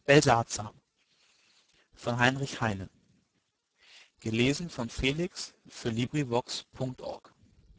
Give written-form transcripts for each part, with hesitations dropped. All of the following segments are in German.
Belsazar von Heinrich Heine. Gelesen von Felix für LibriVox.org.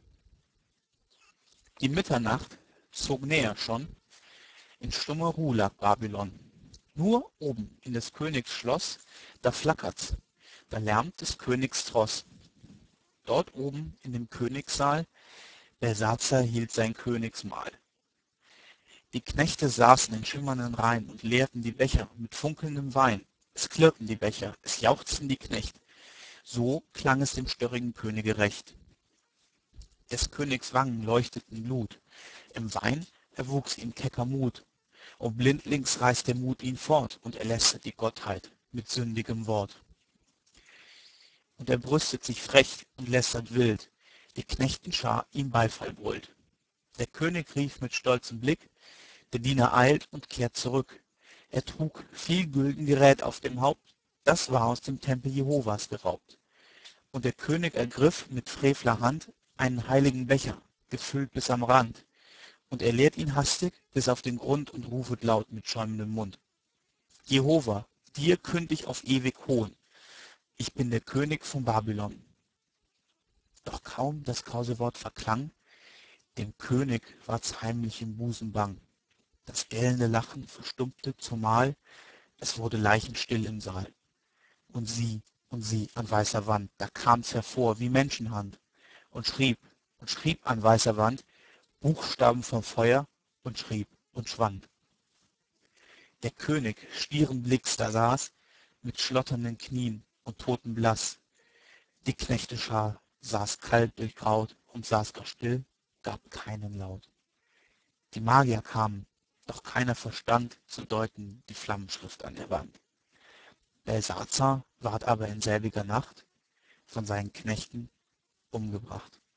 Die Mitternacht zog näher schon, in stummer Ruh lag Babylon. Nur oben in des Königs Schloss, da flackert's, da lärmt des Königs Tross. Dort oben in dem Königssaal, Belsazar hielt sein Königsmahl. Die Knechte saßen in schimmernden Reihen und leerten die Becher mit funkelndem Wein. Es klirrten die Becher, es jauchzten die Knecht. So klang es dem störrigen Könige recht. Des Königs Wangen leuchteten Glut. Im Wein erwuchs ihm kecker Mut. Und blindlings reißt der Mut ihn fort und er lästert die Gottheit mit sündigem Wort. Und er brüstet sich frech und lästert wild. Die Knechtenschar ihm Beifall brüllt. Der König rief mit stolzem Blick, der Diener eilt und kehrt zurück. Er trug viel Güldengerät auf dem Haupt, das war aus dem Tempel Jehovas geraubt. Und der König ergriff mit frevler Hand einen heiligen Becher, gefüllt bis am Rand. Und er leert ihn hastig bis auf den Grund und rufet laut mit schäumendem Mund. Jehova, dir künd ich auf ewig Hohn. Ich bin der König von Babylon. Doch kaum das krause Wort verklang, dem König ward's heimlich im Busen bang. Das gellende Lachen verstummte zumal, es wurde leichenstill im Saal. Und sie an weißer Wand, da kam's hervor wie Menschenhand und schrieb an weißer Wand Buchstaben vom Feuer und schrieb und schwand. Der König stieren Blicks da saß, mit schlotternden Knien und totenblaß. Die Knechteschar saß kalt durchgraut und saß gar still, gab keinen Laut. Die Magier kamen, doch keiner verstand zu deuten die Flammenschrift an der Wand. Belsazar ward aber in selbiger Nacht von seinen Knechten umgebracht.